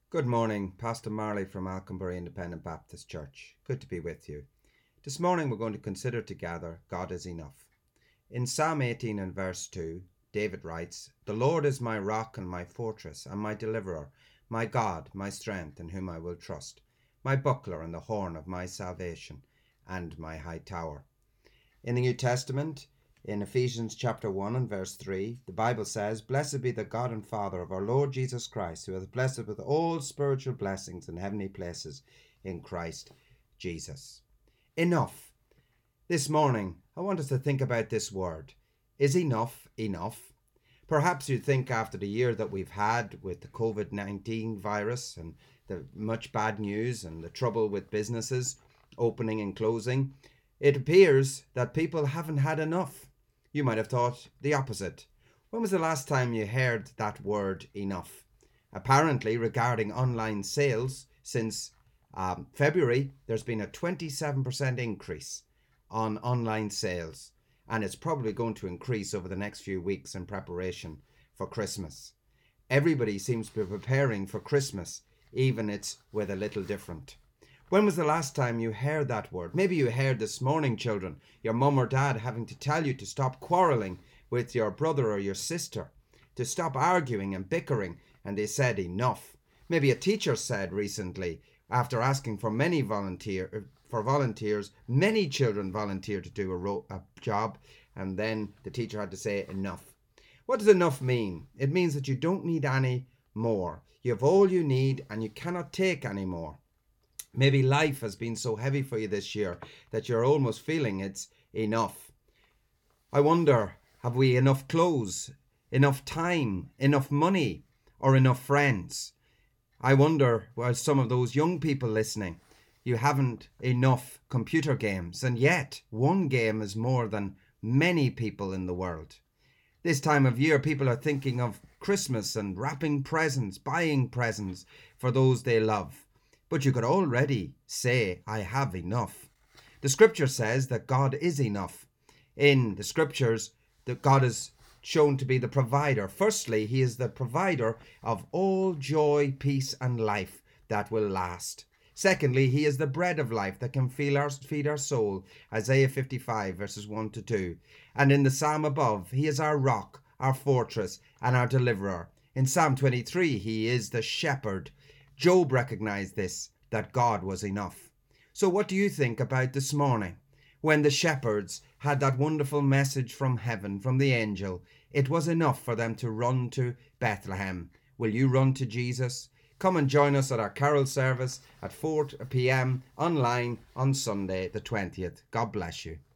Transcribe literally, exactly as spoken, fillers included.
Good morning, Pastor Marley from Alconbury Independent Baptist Church. Good to be with you. This morning we're going to consider together God is enough. In Psalm eighteen and verse two, David writes, "The Lord is my rock and my fortress and my deliverer, my God, my strength in whom I will trust, my buckler and the horn of my salvation and my high tower." In the New Testament, in Ephesians chapter one and verse three, the Bible says, "Blessed be the God and Father of our Lord Jesus Christ, who hath blessed us with all spiritual blessings in heavenly places in Christ Jesus." Enough. This morning, I want us to think about this word. Is enough enough? Perhaps you think after the year that we've had with the covid nineteen virus and the much bad news and the trouble with businesses opening and closing, it appears that people haven't had enough. You might have thought the opposite. When was the last time you heard that word enough? Apparently, regarding online sales, since um, February, there's been a twenty-seven percent increase on online sales, and it's probably going to increase over the next few weeks in preparation for Christmas. Everybody seems to be preparing for Christmas, even it's with a little different. When was the last time you heard that word? Maybe you heard this morning, children, your mum or dad having to tell you to stop quarrelling with your brother or your sister, to stop arguing and bickering, and they said enough. Maybe a teacher said recently, after asking for many volunteer for volunteers, many children volunteered to do a, ro- a job, and then the teacher had to say enough. What does enough mean? It means that you don't need any more. You have all you need and you cannot take any more. Maybe life has been so heavy for you this year that you're almost feeling it's enough. I wonder, have we enough clothes, enough time, enough money, or enough friends? I wonder, well, some of those young people listening, you haven't enough computer games, and yet one game is more than many people in the world. This time of year, people are thinking of Christmas and wrapping presents, buying presents for those they love. But you could already say, I have enough. The scripture says that God is enough. In the scriptures, that God is shown to be the provider. Firstly, he is the provider of all joy, peace, and life that will last. Secondly, he is the bread of life that can feed our, feed our soul. Isaiah fifty-five, verses one to two. And in the psalm above, he is our rock, our fortress, and our deliverer. In Psalm twenty-three, he is the shepherd. Job recognized this, that God was enough. So what do you think about this morning? When the shepherds had that wonderful message from heaven, from the angel, it was enough for them to run to Bethlehem. Will you run to Jesus? Come and join us at our carol service at four p.m. online on Sunday the twentieth. God bless you.